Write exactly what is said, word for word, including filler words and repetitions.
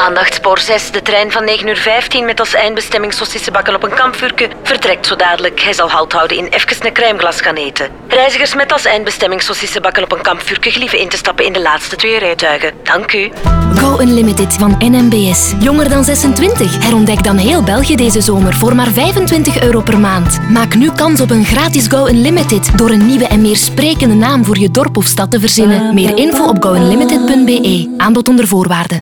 Aandacht spoor zes, de trein van negen uur vijftien met als eindbestemming saucissenbakken op een kampvuurke vertrekt zo dadelijk. Hij zal halt houden in even een crèmeglas gaan eten. Reizigers met als eindbestemming saucissenbakken op een kampvuurke gelieven in te stappen in de laatste twee rijtuigen. Dank u. Go Unlimited van N M B S. Jonger dan zesentwintig? Herontdek dan heel België deze zomer voor maar vijfentwintig euro per maand. Maak nu kans op een gratis Go Unlimited door een nieuwe en meer sprekende naam voor je dorp of stad te verzinnen. Meer info op go unlimited punt b e. Aanbod onder voorwaarden.